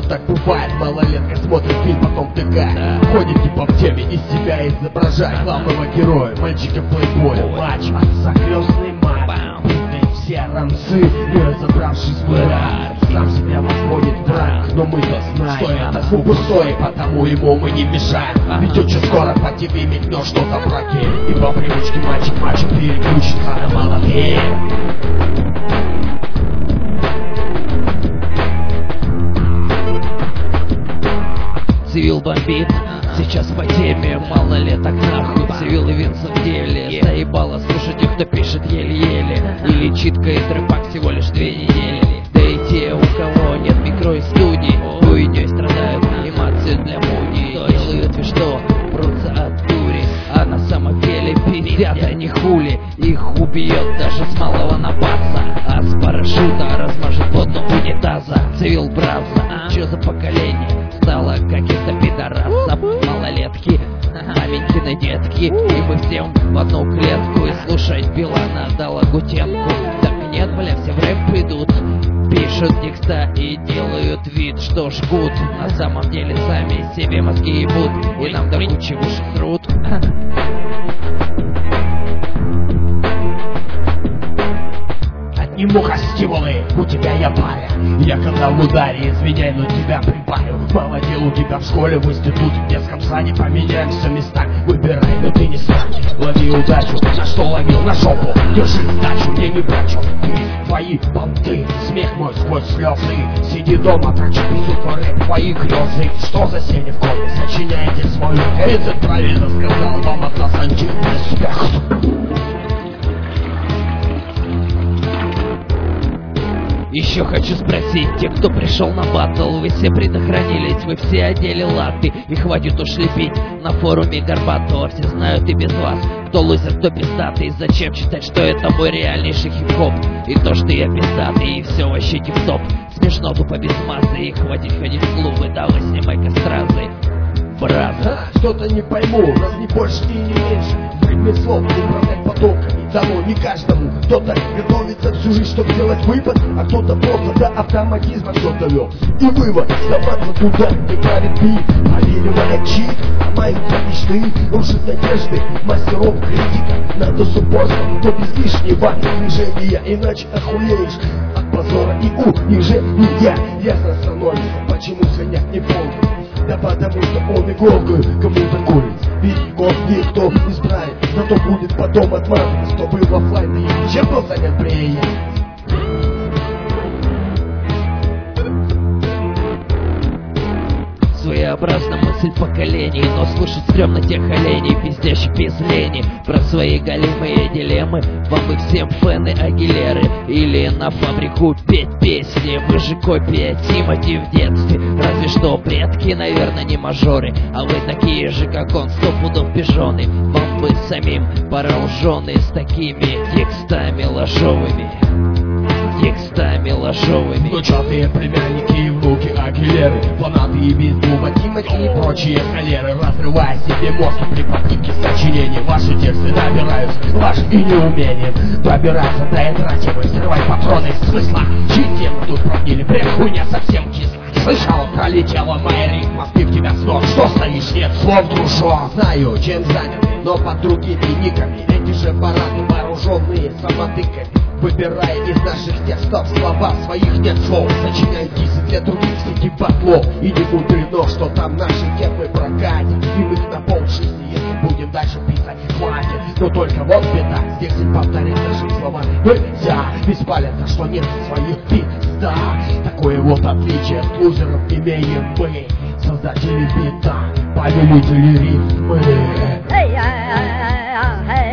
так бывает, малолетка смотрит фильм, потом втыкает. Ходит типа в теме, из себя изображает главного героя, мальчика плейбоя. Матч, отца крестный мать, все рамсы, не разобравшись в брак. Сам себя возводит в брак, но мы-то знаем, что это звук пустой, потому ему мы не мешаем. Ведь очень скоро по тебе мигнет что-то в браке, и по привычке мальчик переключится на малолетку. Цивил бомбит, сейчас по теме, малолеток нахуй. Цивил и Винса в деле, заебало слушать их, кто пишет еле-еле. Или читка и трэпак всего лишь 2 недели. Да и те, у кого нет микро и студий, хуйней страдают, анимацию для муди. Делают вид, что прутся от дури, а на самом деле пиздят они хули. Их убьет даже с малого напаса, а с парашюта размажет по дну унитаза. Цивил браза, чё за поколение стало каких-то пидорасов, малолетки, маменькины детки, и мы всем в одну клетку. И слушать Билана дала Гутенку. Так нет, бля, все в рэп идут, пишут текста и делают вид, что жгут. На самом деле сами себе мозги ебут, и нам до кучи в уши срут. И муха стимулы, у тебя я паря. Я когда в ударе, извиняй, но тебя припарю. Мало дел у тебя в школе, в институте, в детском саде. Поменяемся местами, выбирай, но ты не срань. Лови удачу, на что ловил, на жопу. Держи сдачу, мне не брачу. Ты, твои понты, смех мой сквозь слезы. Сиди дома, трачу сука рэп, твои грезы. Что за сени в коме, сочиняйте свою. Этот правильно сказал, вам от нас антиреспект. Еще хочу спросить, те, кто пришел на баттл, вы все предохранились, вы все одели латы, и хватит уж лепить на форуме Горбатова. Все знают и без вас, кто лузер, кто пиздатый. Зачем читать, что это мой реальнейший хип-хоп, и то, что я пиздатый, и все вообще тип-топ. Смешно тупо без массы, и хватит ходить в клубы, давай снимай-ка стразы. Браза. Что-то не пойму, раз не больше и не меньше. Предмет слов управлять потоками дано не каждому. Кто-то готовится всю жизнь, чтобы сделать выпад, а кто-то просто до автоматизма все довел. И вывод, соваться туда, где правит бит. Поверивая чит, ломаются мечты, рушит надежды мастеров критика. Надо с упорством, но без лишнего движения, иначе охуеешь от позора и унижения. Ясно становится, почему свиньяк не помнит. Да потому что он иголкой кому-то колет. Ведь его никто не справит, зато будет потом отмазываться, что был в оффлайн, и чем был занят плеер. Своеобразная мысль поколений, но слушать стрёмно тех оленей, пиздящих без лени, про свои голимые дилеммы. Вам бы всем фэны Агилеры или на фабрику петь песни. Вы же копия Тимати в детстве, разве что предки, наверное, не мажоры, а вы такие же, как он, 100 пудов пижоны. Вам бы самим вооруженные с такими текстами ложовыми. Текстами ложовыми. Внучатые племянники и внуки Агилеры, фанаты и бездума Тимати и прочие холеры, разрывая себе мозг при попытке сочинения. Ваши тексты набираются вашим и неумением пробираться до ядра, взрывай патроны смысла. Чьи темы тут прогнили, бред, хуйня совсем кисла. Слышал, пролетела моя ритма, сбив тебя с ног. Что стоишь, нет слов, дружок. Знаю, чем заняты, но под другими никами. Эти же парады вооруженные самотыками. Выбирая из наших текстов слова, своих нет слов. Сочиняют дисы для других среди батлов. И не мудрено, что там наши темы прокатят. Им их на полжизни, если будем дальше писать, хватит. Но только вот беда, здесь и повторять наши слова нельзя. Беспалятно, что нет своих пизда. Такое вот отличие от лузеров имеем мы, создатели бита, повелители рифмы.